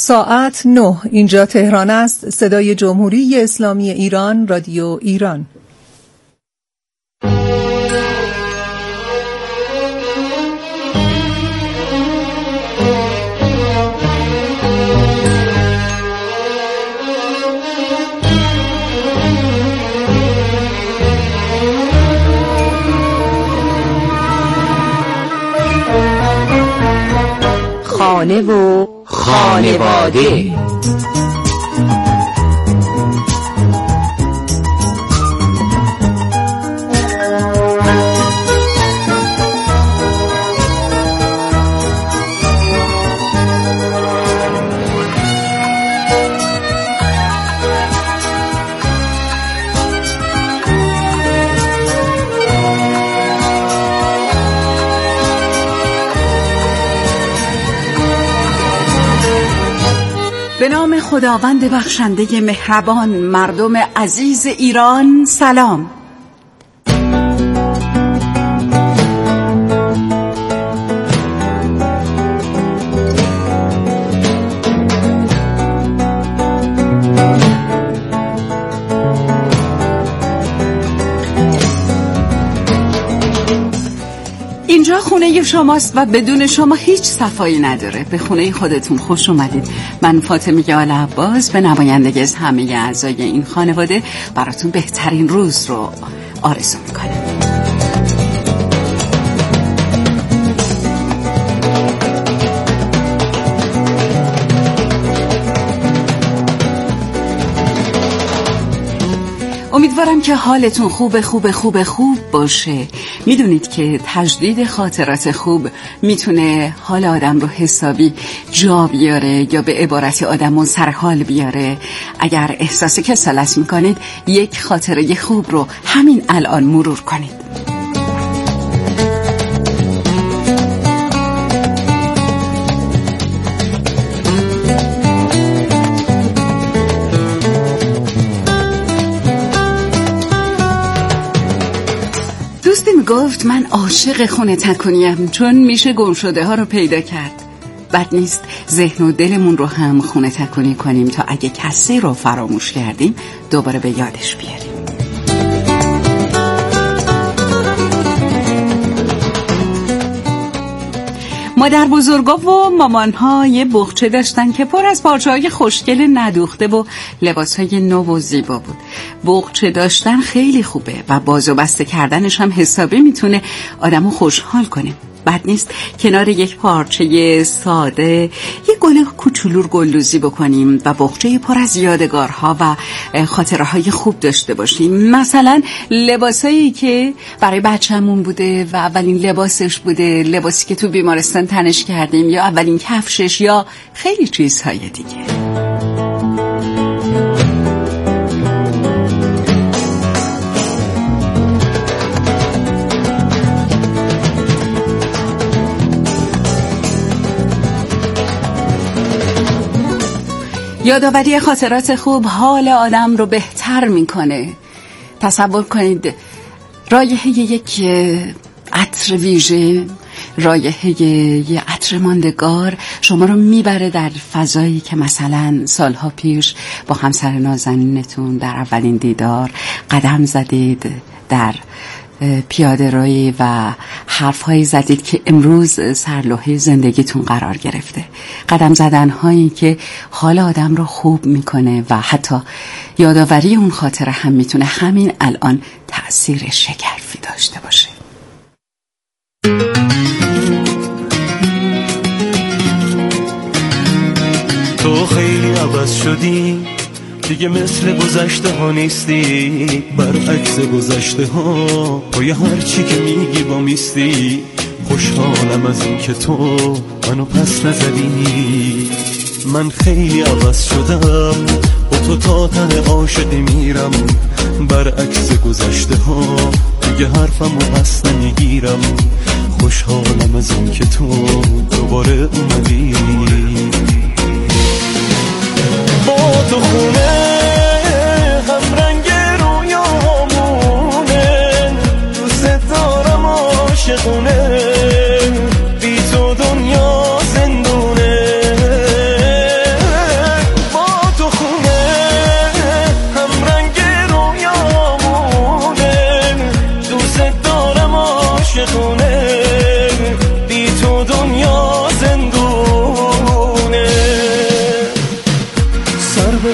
ساعت 9 اینجا تهران است. صدای جمهوری اسلامی ایران، رادیو ایران. خانه و خانواده. به نام خداوند بخشنده مهربان، مردم عزیز ایران، سلام. اینجا خونه شماست و بدون شما هیچ صفایی نداره. به خونه خودتون خوش اومدید. من فاطمه آل عباس به نمایندگی از همه اعضای این خانواده براتون بهترین روز رو آرزو میکنم. امیدوارم که حالتون خوب باشه. میدونید که تجدید خاطرات خوب میتونه حال آدم رو حسابی جا بیاره یا به عبارت آدمون سر حال بیاره. اگر احساس کسالت میکنید، یک خاطره خوب رو همین الان مرور کنید. گفت من عاشق خونه تکونیم، چون میشه گم شده ها رو پیدا کرد. بد نیست ذهن و دلمون رو هم خونه تکونی کنیم تا اگه کسی رو فراموش کردیم دوباره به یادش بیاریم. مادر بزرگا و مامان ها یه بخچه داشتن که پر از پارچه های خوشگل ندوخته و لباس های نو و زیبا بود. بخچه داشتن خیلی خوبه و باز و بسته کردنش هم حسابی میتونه آدمو خوشحال کنه. بد نیست کنار یک پارچه ساده یه گل کوچولو گلدوزی بکنیم و بخچه پر از یادگارها و خاطره های خوب داشته باشیم. مثلا لباسایی که برای بچه‌مون بوده و اولین لباسش بوده، لباسی که تو بیمارستان تنش کردیم، یا اولین کفشش، یا خیلی چیزهای دیگه. یادآوری خاطرات خوب حال آدم رو بهتر میکنه. تصور کنید رایحه یک عطر ویژه، رایحه یه عطر ماندگار شما رو میبره در فضایی که مثلا سالها پیش با همسر نازنینتون در اولین دیدار قدم زدید، در پیاده روی و حرف‌هایی زدید که امروز سرلوحه زندگیتون قرار گرفته. قدم زدن‌هایی که حال آدم رو خوب میکنه و حتی یادآوری اون خاطره هم میتونه همین الان تأثیر شگرفی داشته باشه. تو خیلی عوض شدی، دیگه مثل گذشته ها نیستی، برعکس گذشته ها پای هر چی که میگی با میستی. خوشحالم از این که تو منو پس نزدی. من خیلی عوض شدم، با تو تا ته عاشقی میرم، برعکس گذشته ها دیگه حرفمو پس نمیگیرم. خوشحالم از این که تو دوباره اومدی. با تو خونه هم رنگ رویامونه، دوست دارم عاشقونه، بی تو دنیا زندونه.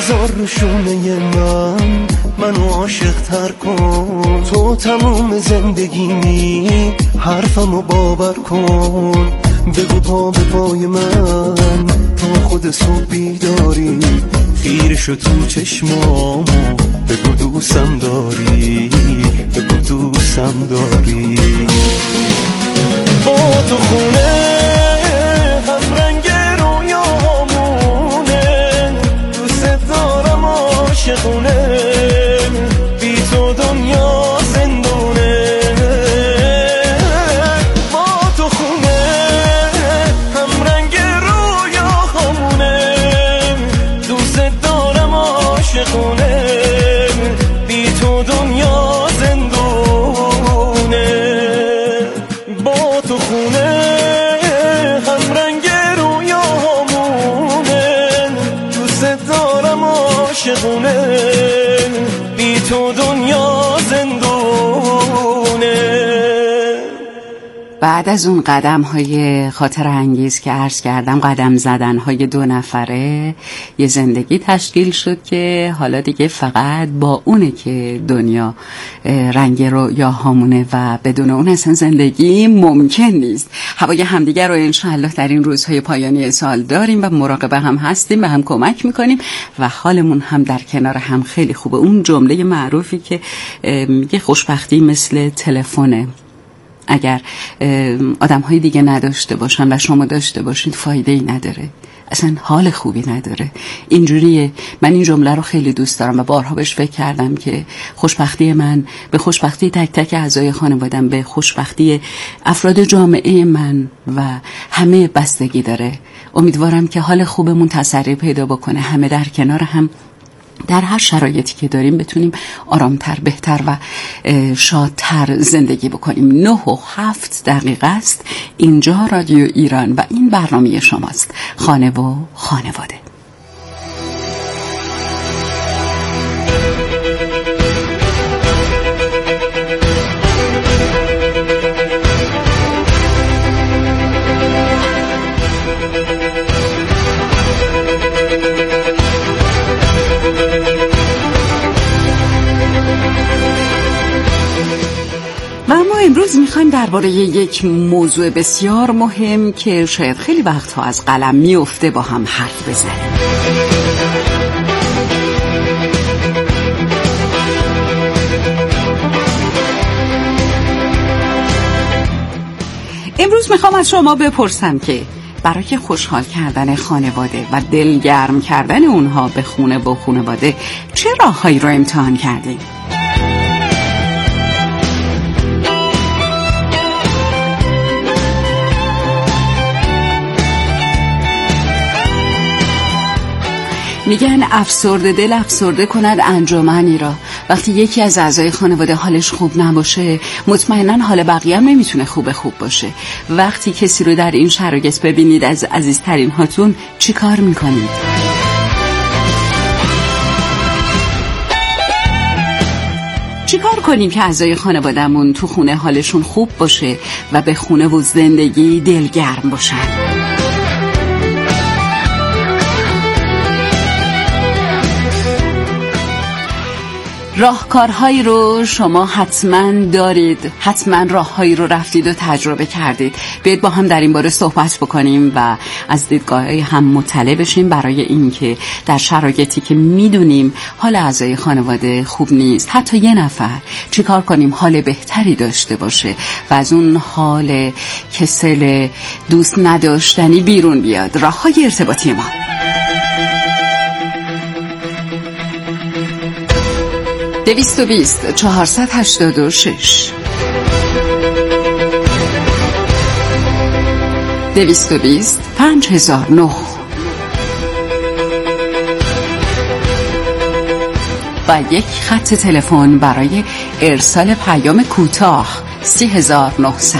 بذار رو شونه منو عاشق تر کن، تو تموم زندگیمی حرفمو باور کن. بگو پا به پای من تا خود صبح بیداری، خیره شو تو چشمامو بگو دوستم داری، بگو دوستم داری. با تو خونه هم رنگ رویامونه، دوست دارم عاشقونه، بی تو دنیا زندونه. با تو خونه هم رنگ رویامونه، دوست دارم عاشقونه، بی تو دنیا زندونه. با تو خونه هم رنگ رویامونه، دوست دارم عاشقونه، بی تو دنیا زندونه. بعد از اون قدم های خاطر انگیز که عرض کردم، قدم زدن های 2 نفره، یه زندگی تشکیل شد که حالا دیگه فقط با اونه که دنیا رنگ رویاهامونه و بدون اون اصلا زندگی ممکن نیست. هوای همدیگر رو انشاءالله در این روزهای پایانی سال داریم و مراقب هم هستیم، به هم کمک میکنیم و حالمون هم در کنار هم خیلی خوبه. اون جمله معروفی که میگه خوشبختی مثل تلفنه، اگر آدم‌های دیگه نداشته باشن و شما داشته باشین فایده‌ای نداره، اصلا حال خوبی نداره. اینجوریه. من این جمله رو خیلی دوست دارم و بارها بهش فکر کردم که خوشبختی من به خوشبختی تک تک اعضای خانواده‌ام، به خوشبختی افراد جامعه من و همه بستگی داره. امیدوارم که حال خوبمون تسری پیدا بکنه، همه در کنار هم در هر شرایطی که داریم بتونیم آرامتر، بهتر و شادتر زندگی بکنیم. 9:07 است. اینجا رادیو ایران و این برنامه شماست، خانه و خانواده. امروز میخوایم درباره یک موضوع بسیار مهم که شاید خیلی وقتها از قلم میفته با هم حرف بزنیم. امروز میخوام از شما بپرسم که برای خوشحال کردن خانواده و دلگرم کردن اونها به خونه با خانواده چه راههایی رو امتحان کردیم؟ میگن افسرده دل افسرده کند انجمنی را. وقتی یکی از اعضای خانواده حالش خوب نباشه، مطمئناً حال بقیه هم نمیتونه خوب باشه. وقتی کسی رو در این شرایط ببینید از عزیزترین هاتون چی کار میکنید؟ چی کار کنیم که اعضای خانوادهمون تو خونه حالشون خوب باشه و به خونه و زندگی دلگرم باشن؟ راهکارهایی رو شما حتما دارید، حتما راههایی رو رفتید و تجربه کردید. بیاید با هم در این باره صحبت بکنیم و از دیدگاه‌های هم مطلع بشیم برای اینکه در شرایطی که میدونیم حال اعضای خانواده خوب نیست، حتی یه نفر، چیکار کنیم حال بهتری داشته باشه و از اون حال کسل دوست نداشتنی بیرون بیاد. راههای ارتباطی ما 220 486 220 5009 و یک خط تلفن برای ارسال پیام کوتاه 3900.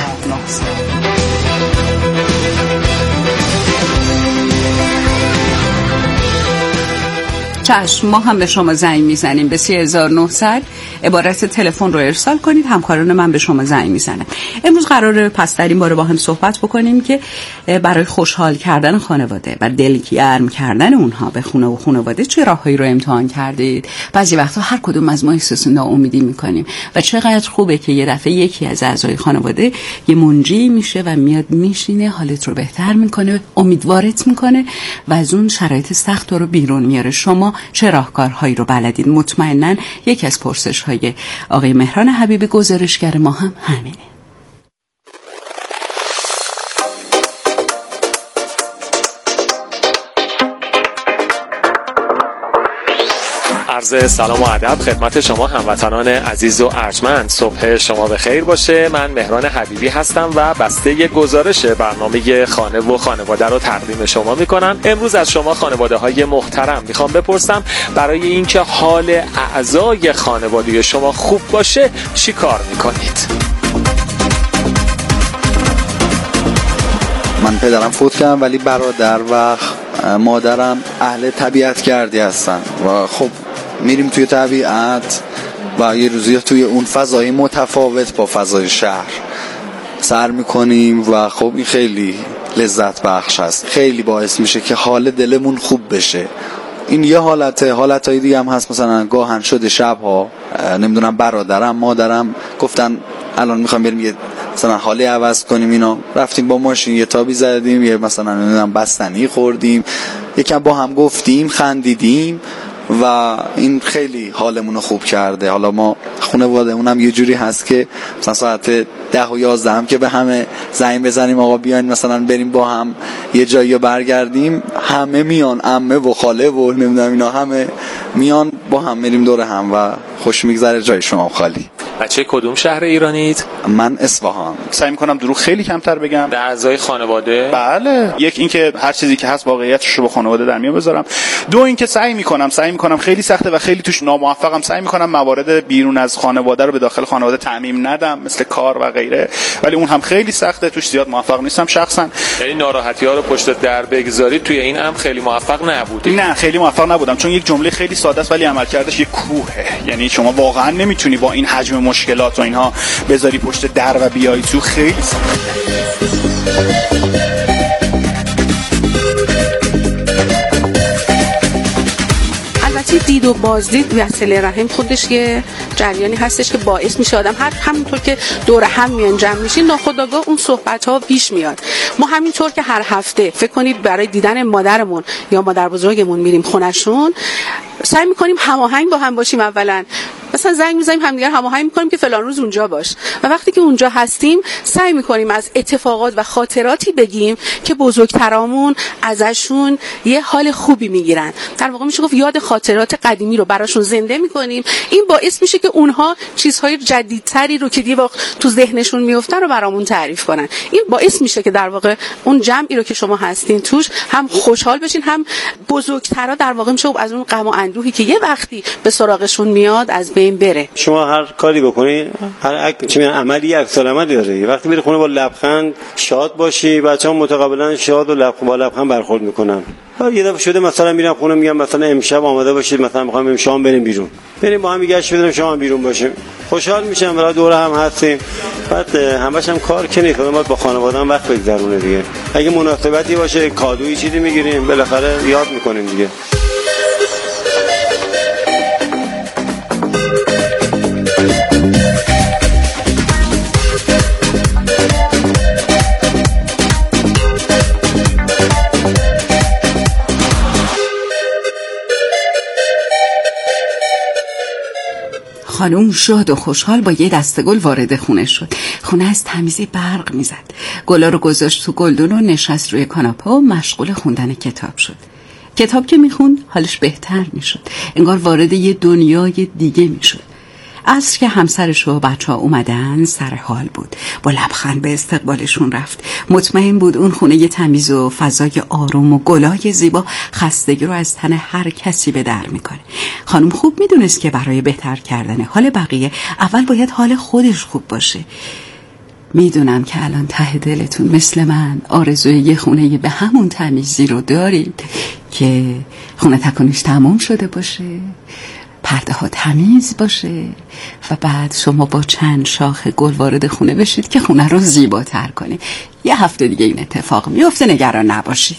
چشم، ما هم به شما زنگ میزنیم به 3900 عبارت تلفن رو ارسال کنید، همکاران من به شما زنگ میزنن. امروز قراره پس در این باره با هم صحبت بکنیم که برای خوشحال کردن خانواده و دلگرم کردن اونها به خونه و خانواده چه راههایی رو امتحان کردید. بعضی وقتا هر کدوم از ما احساس ناامیدی میکنیم و چقدر خوبه که یه دفعه یکی از اعضای خانواده یه منجی میشه و میاد میشینه، حالت رو بهتر میکنه، امیدوارت میکنه و از اون شرایط سخت رو بیرون میاره. شما چه راهکارهایی رو بلدید؟ مطمئناً یکی از پرسش‌های آقای مهران حبیبی گزارشگر ما هم همینه. عرض سلام و ادب خدمت شما هموطنان عزیز و ارجمند. صبح شما بخیر باشه. من مهران حبیبی هستم و بسته گزارش برنامه خانه و خانواده رو تقدیم شما میکنم. امروز از شما خانواده های محترم میخوام بپرسم برای اینکه حال اعضای خانواده شما خوب باشه چی کار میکنید؟ من پدرم فوت کردم ولی برادر و مادرم اهل طبیعت گردی هستن و خب میریم توی طبیعت و یه روزی توی اون فضای متفاوت با فضای شهر سر میکنیم و خب این خیلی لذت بخش هست، خیلی باعث میشه که حال دلمون خوب بشه. این یه حالتهای دیگه هم هست، مثلا گاهن شده شبها نمیدونم برادرم مادرم گفتن الان میخوام بریم یه مثلا حالی عوض کنیم، اینا رفتیم با ماشین یه تابی زدیم، یه مثلا نمیدونم بستنی خوردیم، یکم با هم گفتیم خندیدیم و این خیلی حالمون رو خوب کرده. حالا ما خانواده‌مون هم یه جوری هست که مثلا ساعت 10 و 11 هم که به همه زنگ بزنیم آقا بیاین مثلا بریم با هم یه جایی برگردیم، همه میان، عمه و خاله و نمیدونم اینا همه میان، با هم میریم دور هم و خوش میگذره. جای شما خالی. بچه کدوم شهر ایرانید؟ من اصفهان. سعی میکنم دروغ خیلی کمتر بگم. در اعضای خانواده؟ بله، یک این که هر چیزی که هست واقعیتش رو با خانواده در میون بذارم. دو این که سعی میکنم خیلی سخته و خیلی توش ناموفقم، سعی میکنم موارد بیرون از خانواده رو به داخل خانواده تعمیم ندم، مثل کار و غیره، ولی اون هم خیلی سخته، توش زیاد موفق نیستم شخصا. یعنی ناراحتی ها رو پشت در بگذارید، توی این هم خیلی موفق نبودید؟ نه خیلی موفق نبودم، چون یک جمله خیلی ساده است ولی عملکردش یک کوهه. یعنی شما واقعا نمیتونی با این حجم مشکلات و اینها بذاری پشت در و بیای تو، خیلی سخته. دید و بازدید و صله رحم خودش یه جریانی هستش که باعث میشه آدم همونطور که دور هم میان جمع میشین ناخودآگاه اون صحبت ها پیش میاد. ما همینطور که هر هفته فکر کنید برای دیدن مادرمون یا مادر بزرگمون میریم خونشون، سعی میکنیم هماهنگ با هم باشیم. اولا مثلا زنگ میزنیم همدیگر هماهنگ میکنیم که فلان روز اونجا باش، و وقتی که اونجا هستیم سعی میکنیم از اتفاقات و خاطراتی بگیم که بزرگترامون ازشون یه حال خوبی میگیرن. در واقع میشه گفت یاد خاطرات قدیمی رو براشون زنده میکنیم. این باعث میشه که اونها چیزهای جدیدتری رو که یه وقت تو ذهنشون میفته رو برامون تعریف کنن. این باعث میشه که در واقع اون جمعی رو که شما هستین توش هم خوشحال بشین، هم بزرگترا در واقع میشه از اون غم و اندوهی که یه وقتی به سراغشون میاد از بین بره. شما هر کاری بکنی، هر عملی عکس العملی داره. وقتی میری خونه با لبخند شاد باشی، بچه‌ها متقابلا شاد و با لبخند برخورد میکنن. یه دفعه شده مثلا میرم خونه میگم مثلا امشب آماده باشید، مثلا میخوایم امشب بریم بیرون، بریم با هم گشت بدیم شام بیرون باشیم، خوشحال میشم، برای دوره هم هستیم. بعد همش هم کار کنی، خودمون با خانواده هم وقت بگذرونه دیگه. اگه مناسبتی باشه کادویی چیزی میگیریم، بالاخره یاد میکنیم دیگه. خانوم شاد و خوشحال با یه دسته گل وارد خونه شد. خونه از تمیزی برق میزد. گلا رو گذاشت تو گلدون و نشست روی کاناپه و مشغول خوندن کتاب شد. کتاب که میخوند حالش بهتر میشد، انگار وارد یه دنیای دیگه میشد. عصر که همسرش و بچه‌ها اومدن سر حال بود، با لبخند به استقبالشون رفت. مطمئن بود اون خونه یه تمیز و فضای آروم و گلای زیبا خستگی رو از تن هر کسی به در میکنه. خانم خوب میدونست که برای بهتر کردن حال بقیه اول باید حال خودش خوب باشه. میدونم که الان ته دلتون مثل من آرزوی یه خونه به همون تمیزی رو دارید که خونه تکونش تمام شده باشه، پرده ها تمیز باشه و بعد شما با چند شاخ گل وارد خونه بشید که خونه رو زیباتر کنید. یه هفته دیگه این اتفاق میفته، نگران نباشید.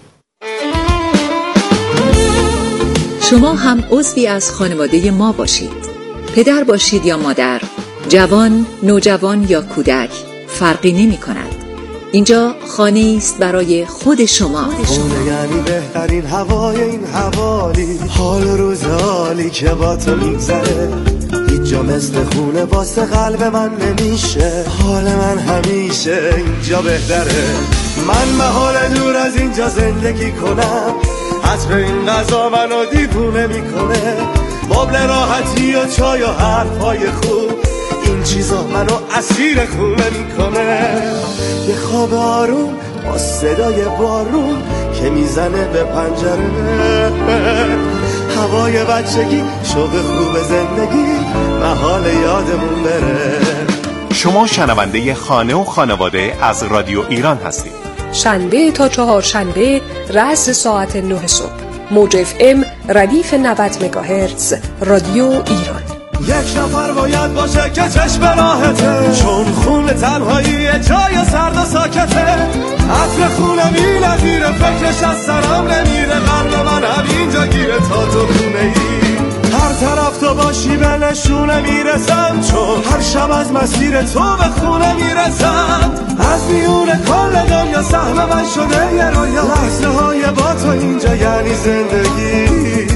شما هم عضوی از خانواده ما باشید. پدر باشید یا مادر، جوان، نوجوان یا کودک، فرقی نمی کند. اینجا خانه است برای خود شما. خونه یعنی بهترین هوای این حوالی، حال روز حالی که با تو میگذره. هیچ جا مثل خونه واسه قلب من نمیشه، حال من همیشه اینجا بهتره. من محال دور از اینجا زندگی کنم، عطر این غذا منو دیوونه میکنه. مبل راحتی و چای و حرفای خوب، این چیزا منو اسیر خونه میکنه. یه خواب آروم با صدای بارون که میزنه به پنجره، هوای بچگی، شوق خوب زندگی، محال یادمون بره. شما شنونده خانه و خانواده از رادیو ایران هستید. شنبه تا چهارشنبه رأس ساعت 9 صبح، موج FM ردیف 90 مگاهرتز، رادیو ایران. یک نفر باید باشه که چشم راحته، چون خونه تنهایی جای سرد و ساکته. عطر خونه بی نظیره، فکرش از سرم نمیره. قلب من همینجا گیره تا تو خونه ای. هر طرف تو باشی به نشونه میرسم، چون هر شب از مسیر تو به خونه میرسم. از میون کل دنیا سهم من شده یه رویا، لحظه های با تو اینجا یعنی زندگی.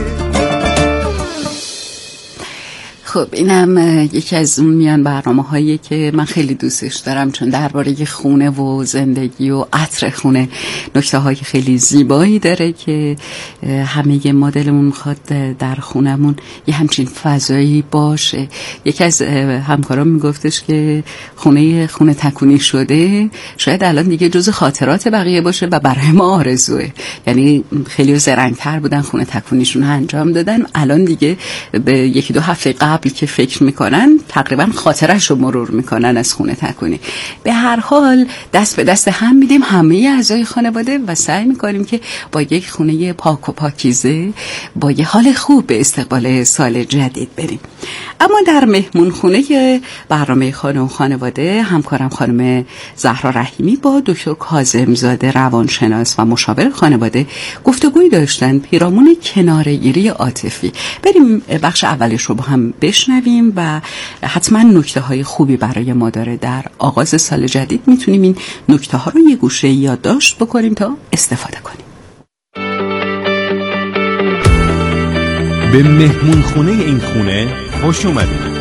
خب اینم یکی از اون میان برنامه هایی که من خیلی دوستش دارم، چون درباره خونه و زندگی و عطر خونه نکته های خیلی زیبایی داره که همه مدلمون میخواد در خونمون یه همچین فضایی باشه. یکی از همکارام میگفتش که خونه تکونی شده شاید الان دیگه جز خاطرات بقیه باشه و برای ما آرزوه. یعنی خیلی زرنگ‌تر بودن، خونه تکونیشون انجام دادن، الان دیگه به یکی دو هفته قبل که فکر میکنن تقریبا خاطرش رو مرور میکنن از خونه تکونی. به هر حال دست به دست هم میدیم همه اعضای خانواده و سعی میکنیم که با یک خونه پاک و پاکیزه با یه حال خوب به استقبال سال جدید بریم. اما در مهمون خونه برنامه خانه و خانواده همکارم خانم زهرا رحیمی با دکتر کاظم‌زاده روانشناس و مشاور خانواده گفتگویی داشتن پیرامون کناره‌گیری عاطفی. بریم بخش اولش رو با هم بشنویم و حتما نکته‌های خوبی برای ما داره. در آغاز سال جدید میتونیم این نکته‌ها رو یه گوشه یادداشت بکنیم تا استفاده کنیم. به مهمون خونه این خونه خوش اومدید.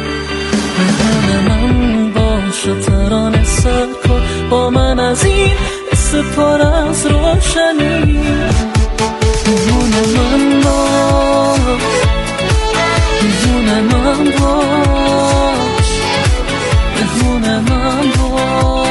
من باشه ترانه سر کن با من از این سپار از روشنی. مهمون من باش، مهمون من باش، مهمون من باش.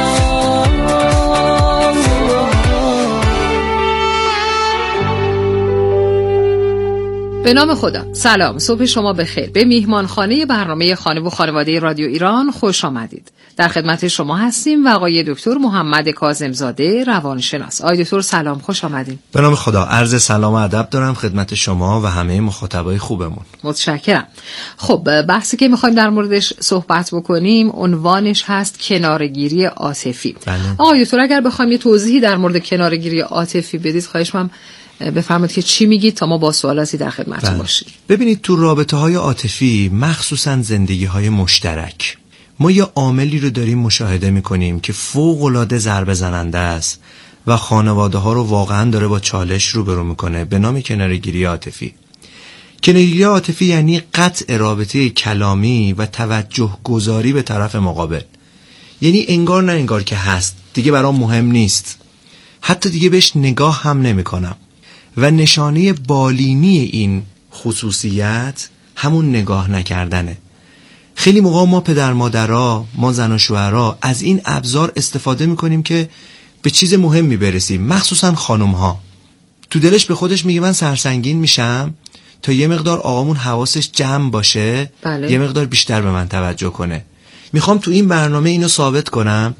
به نام خدا. سلام، صبح شما بخیر. به میهمانخانه برنامه خانه و خانواده رادیو ایران خوش آمدید. در خدمت شما هستیم و آقای دکتر محمد کاظم‌زاده روانشناس. آقای دکتر سلام، خوش آمدید. به نام خدا. عرض سلام و ادب دارم خدمت شما و همه مخاطبای خوبمون. متشکرم. خب بحثی که میخوایم در موردش صحبت بکنیم عنوانش هست کناره‌گیری عاطفی. آقای دکتر اگر بخوایم یه توضیحی در مورد کناره‌گیری عاطفی بدید خواهش می‌کنم بفرمایید که چی میگید تا ما با سوالاتی در خدمتتون باشیم. ببینید تو رابطه‌های عاطفی مخصوصاً زندگی‌های مشترک ما یه عاملی رو داریم مشاهده می‌کنیم که فوق‌العاده ضربه زننده است و خانواده‌ها رو واقعاً داره با چالش روبرو می‌کنه به نام کناره‌گیری عاطفی. کناره‌گیری عاطفی یعنی قطع رابطه کلامی و توجه گذاری به طرف مقابل. یعنی انگار نه انگار که هست، دیگه برام مهم نیست، حتی دیگه بهش نگاه هم نمی‌کنم. و نشانه بالینی این خصوصیت همون نگاه نکردنه. خیلی موقع ما پدر مادرها، ما زن و شوهرها از این ابزار استفاده میکنیم که به چیز مهمی برسیم، مخصوصا خانم ها. تو دلش به خودش میگه من سرسنگین میشم تا یه مقدار آقامون حواسش جمع باشه، یه مقدار بیشتر به من توجه کنه. میخوام تو این برنامه اینو ثابت کنم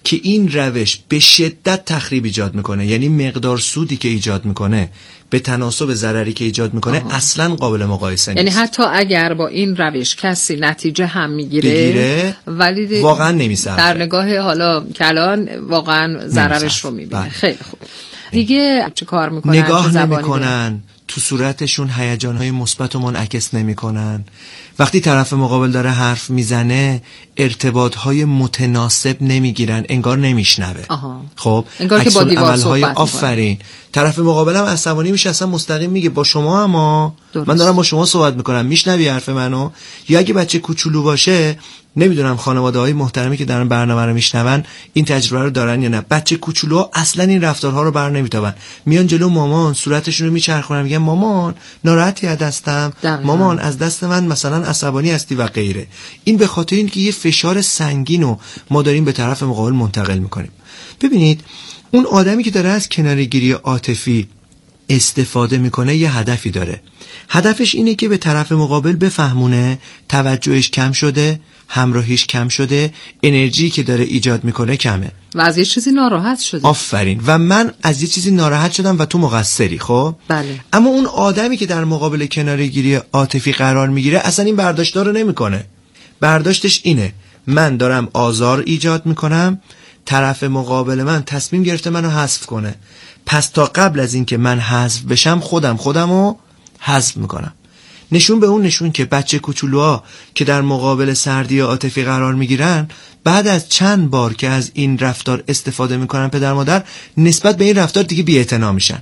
که این روش به شدت تخریب ایجاد میکنه، یعنی مقدار سودی که ایجاد میکنه به تناسب ضرری که ایجاد میکنه اصلا قابل مقایسه نیست. یعنی حتی اگر با این روش کسی نتیجه هم بگیره ولی واقعا نمیصرفه، در نگاه حالا کلان واقعا ضررش رو میبینه. خیلی خوب، دیگه چه کار میکنن؟ نگاه نمیکنن، تو صورتشون هیجانهای مثبت و منعکس نمیکنن. وقتی طرف مقابل داره حرف میزنه ارتباطهای متناسب نمیگیرن، انگار نمیشنوه. خب انگار که با دیوار صحبت آفرین. طرف مقابلم عصبانی میشه، اصلا مستقیم میگه با شما، اما من دارم با شما صحبت میکنم، میشنوی حرف منو؟ یا اگه بچه کوچولو باشه، نمیدونم خانواده‌های محترمی که دارن برنامه رو میشنون این تجربه رو دارن یا نه، بچه کوچولوها اصلا این رفتارها رو بر نمیتابن، میان جلو مامان صورتشون رو میچرخونن، میگن مامان ناراحتی از دستم، مامان از دست من مثلا عصبانی هستی و غیره. این به خاطر اینکه یه فشار سنگینو ما داریم به طرف مقابل منتقل میکنیم. ببینید اون آدمی که داره از کناره‌گیری عاطفی استفاده میکنه یه هدفی داره. هدفش اینه که به طرف مقابل بفهمونه توجهش کم شده، همراهیش کم شده، انرژی که داره ایجاد میکنه کمه و از یه چیزی ناراحت شده. آفرین. و من از یه چیزی ناراحت شدم و تو مقصری. خب بله. اما اون آدمی که در مقابل کناره‌گیری عاطفی قرار میگیره اصلا این برداشت رو نمیکنه. برداشتش اینه من دارم آزار ایجاد میکنم، طرف مقابل من تصمیم گرفته منو حذف کنه، پس تا قبل از این که من حذف بشم خودمو حذف میکنم. نشون به اون نشون که بچه کوچولوها که در مقابل سردی عاطفی قرار میگیرن، بعد از چند بار که از این رفتار استفاده میکنن پدر مادر نسبت به این رفتار دیگه بی‌اعتنا میشن.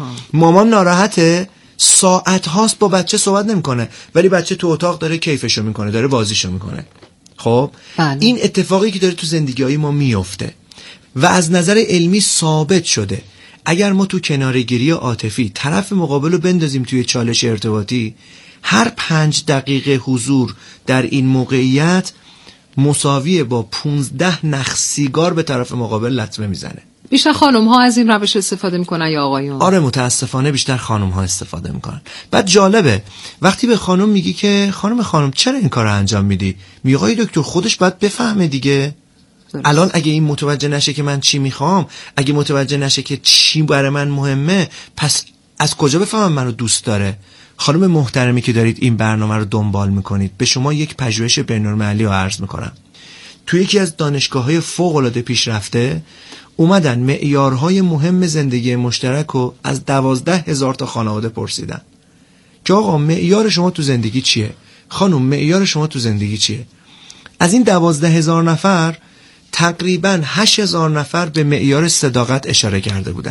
مامان ناراحته، ساعت هاست با بچه صحبت نمیکنه، ولی بچه تو اتاق داره کیفشو میکنه، داره بازیشو میکنه. خب این اتفاقی که داره تو زندگی‌های ما میفته و از نظر علمی ثابت شده اگر ما تو کناره‌گیری عاطفی طرف مقابل رو بندازیم توی چالش ارتباطی، هر 5 دقیقه حضور در این موقعیت مساویه با 15 نخ سیگار به طرف مقابل لطمه میزنه. بیشتر خانم ها از این روش استفاده میکنن یا آقایون؟ آره متاسفانه بیشتر خانم ها استفاده میکنن. بعد جالبه وقتی به خانم میگی که خانم چرا این کار رو انجام میدی، میگه آقای دکتر خودش باید بفهمه دیگه. الان اگه این متوجه نشه که من چی میخوام، اگه متوجه نشه که چی برای من مهمه، پس از کجا بفهمم منو دوست داره؟ خانم محترمی که دارید این برنامه رو دنبال میکنید، به شما یک پژوهش بین‌المللی رو عرض میکنم. توی یکی از دانشگاه‌های فوق‌العاده پیشرفته اومدن معیارهای مهم زندگی مشترک رو از 12,000 تا خانواده پرسیدن که آقا معیار شما تو زندگی چیه؟ خانم معیار شما تو زندگی چیه؟ از این 12,000 نفر تقریباً 8,000 نفر به معیار صداقت اشاره کرده بودن.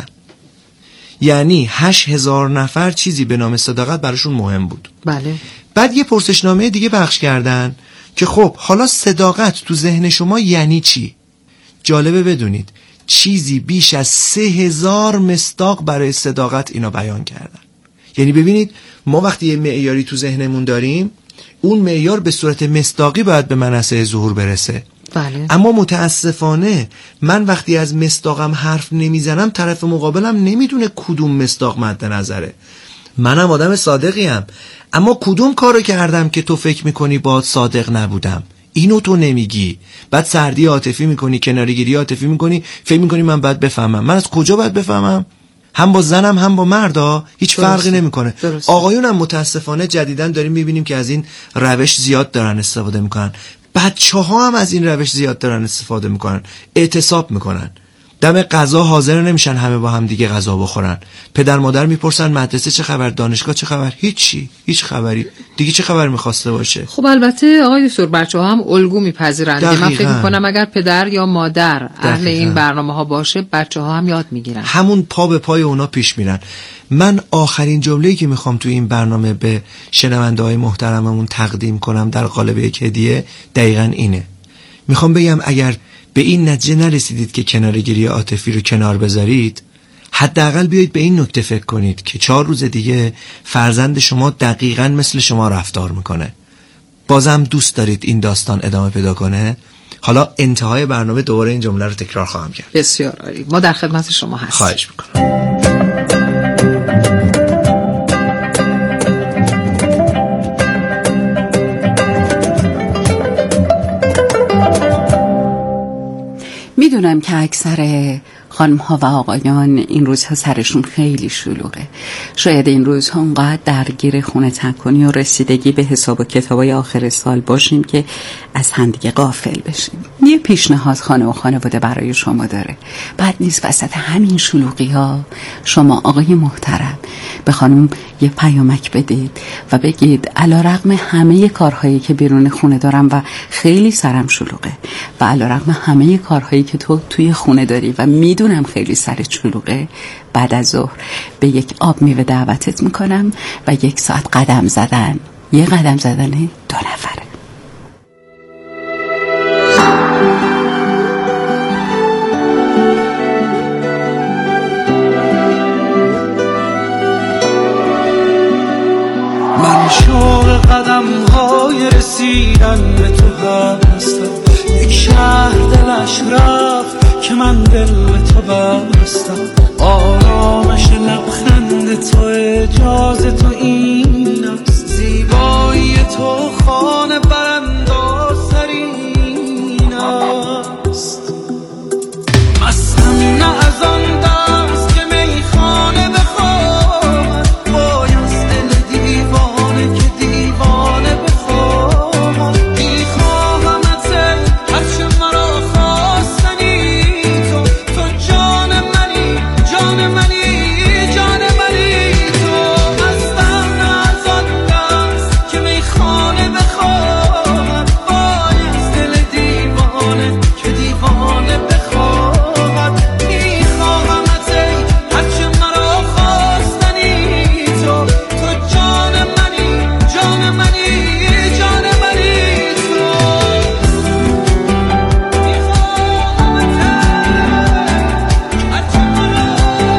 یعنی 8,000 نفر چیزی به نام صداقت براشون مهم بود. بله. بعد یه پرسشنامه دیگه پخش کردن که خب حالا صداقت تو ذهن شما یعنی چی؟ جالبه بدونید چیزی بیش از 3,000 مصداق برای صداقت اینا بیان کردن. یعنی ببینید ما وقتی یه معیاری تو ذهنمون داریم، اون معیار به صورت مصداقی باید به منصه ظهور برسه. بله. اما متاسفانه من وقتی از مصداقم حرف نمیزنم، طرف مقابلم نمیدونه کدوم مصداق مد نظره. منم آدم صادقیم، اما کدوم کارو کردم که تو فکر میکنی باهات صادق نبودم؟ اینو تو نمیگی. بعد سردی عاطفی میکنی، کناره‌گیری عاطفی میکنی، فکر میکنی من باید بفهمم. من از کجا باید بفهمم؟ هم با زنم هم با مردا هیچ فرقی نمیکنه. آقایونم متاسفانه جدیداً داریم میبینیم که از این روش زیاد دارن استفاده میکنن. بچه‌ها هم از این روش زیاد دارن استفاده میکنن، اعتصاب میکنن، دم غذا حاضر نمیشن همه با هم دیگه غذا بخورن. پدر مادر میپرسن مدرسه چه خبر، دانشگاه چه خبر، هیچ خبری دیگه. چه خبر میخواسته باشه؟ خب البته آقای دکتر بچه‌ها هم الگو میپذیرند. من فکر میکنم اگر پدر یا مادر اهل این برنامه‌ها باشه، بچه‌ها هم یاد میگیرن، همون پا به پای اونا پیش میرن. من آخرین جمله‌ای که میخوام تو این برنامه به شنونده‌های محترممون تقدیم کنم در قالب یک هدیه دقیقاً اینه. میخوام بگم اگر به این نتیجه نرسیدید که کناره‌گیری عاطفی رو کنار بذارید، حداقل بیایید به این نکته فکر کنید که 4 روز دیگه فرزند شما دقیقاً مثل شما رفتار میکنه. بازم دوست دارید این داستان ادامه پیدا کنه؟ حالا انتهای برنامه دوباره این جمله رو تکرار خواهم کرد. بسیار عالی، ما در خدمت شما هستیم. خواهش میکنم. میدونم که اکثر خانم ها و آقایان این روزها سرشون خیلی شلوغه. شاید این روزها اونقدر درگیر خونه تکونی و رسیدگی به حساب و کتابای آخر سال باشیم که از همدیگه غافل بشیم. یه پیشنهاد خانه و خانواده برای شما داره. بد نیست وسط همین شلوغی ها شما آقای محترم به خانم یه پیامک بدید و بگید علیرغم همه کارهایی که بیرون خونه دارم و خیلی سرم شلوغه و علیرغم همه کارهایی که تو توی خونه داری و میدونم خیلی سرت شلوغه، بعد از ظهر به یک آب میوه دعوتت میکنم و 1 ساعت قدم زدن، یه قدم زدن 2 نفره. من شوق قدم های رسیدن به تو هستم، یک شهر دلش رفت که من دل به تو بستم. آرامش لبخند تو اجازه تو این است، زیبایی تو خانه براندازترین است. مستم نه از آن دست که میخانه بخواهد، بایست دل دیوانه که دیوانه بخواهد. میخواهمت هرچه مرا خواستنی تو، تو جان منی، جان منی، جان منی. تو مستم نه از آن دست که میخانه بخواهد، بایست دل دیوانه که دیوانه بخواهد. میخواهمت هرچه مرا خواستنی تو، تو جان منی، جان منی، جان منی. تو میخواهمت هرچه مرا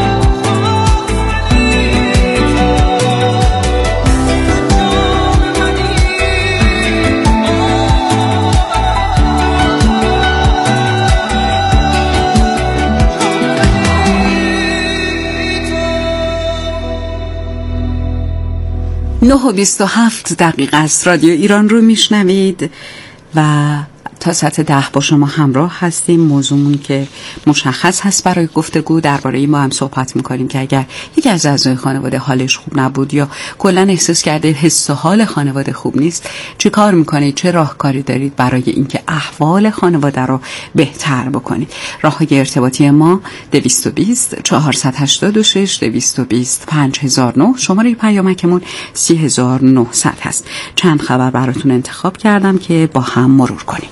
نه و 27 دقیقه است. رادیو ایران رو میشنوید و تا ساعت 10 با شما همراه هستیم. موضوعمون که مشخص هست برای گفتگو درباره ما هم صحبت میکنیم که اگر یکی از اعضای خانواده حالش خوب نبود یا کلا احساس کرده حس و حال خانواده خوب نیست، چه کار میکنید، چه راهکاری دارید برای اینکه احوال خانواده رو بهتر بکنید. راههای ارتباطی ما 220 486 220 5009، شماره پیامکمون 3900 هست. چند خبر براتون انتخاب کردم که با هم مرور کنیم.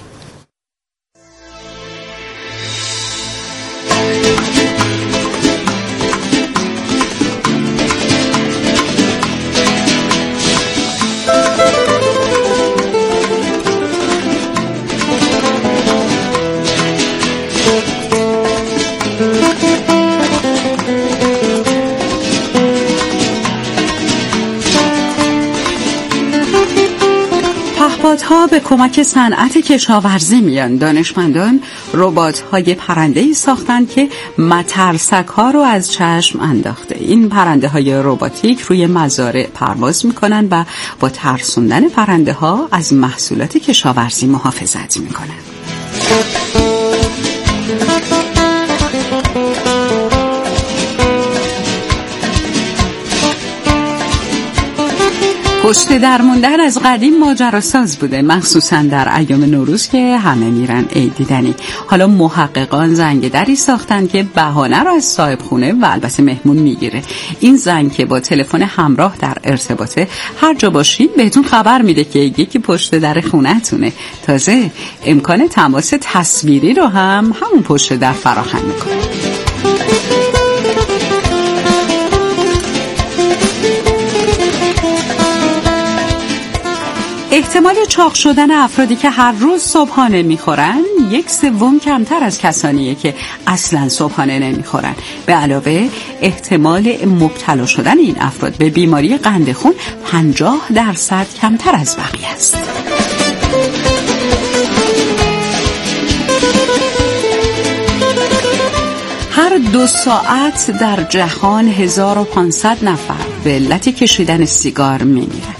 پهپادها به کمک صنعت کشاورزی میان. دانشمندان ربات‌های پرنده‌ای ساختن که مترسک‌ها رو از چشم انداخته. این پرنده‌های رباتیک روی مزارع پرواز میکنن و با ترسوندن پرنده‌ها از محصولات کشاورزی محافظت میکنن. پشت در موندن از قدیم ماجراساز بوده، مخصوصا در ایام نوروز که همه میرن عید دیدنی. حالا محققان زنگ دری ساختن که بهانه رو از صاحب خونه و البته مهمون میگیره. این زنگ که با تلفن همراه در ارتباطه، هر جا باشید بهتون خبر میده که یکی پشت در خونه‌تونه. تازه امکان تماس تصویری رو هم همون پشت در فراهم میکنه. احتمال چاق شدن افرادی که هر روز صبحانه میخورن 1/3 کمتر از کسانیه که اصلا صبحانه نمیخورن. به علاوه احتمال مبتلا شدن این افراد به بیماری قند خون 50% کمتر از بقیه است. هر 2 ساعت در جهان 1500 نفر به علت کشیدن سیگار میمیرن.